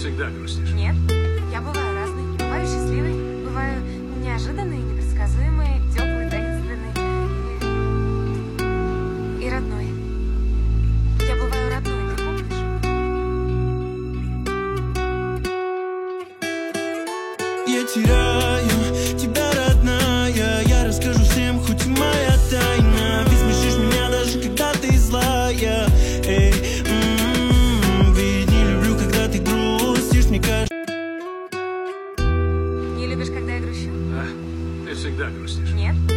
всегда грустишь. Нет, я бываю разной. Бываю счастливой, бываю неожиданной, непредсказуемой, теплой, таинственной и родной. Я бываю родной, ты помнишь? Я теряю тебя, родная. Я расскажу всем, хоть и моя тайна. Ведь смешишь меня даже когда ты злая. Эй, ведь не люблю, когда ты грустишь, мне кажется. Не любишь, когда я грущу? Да, ты всегда грустишь. Нет.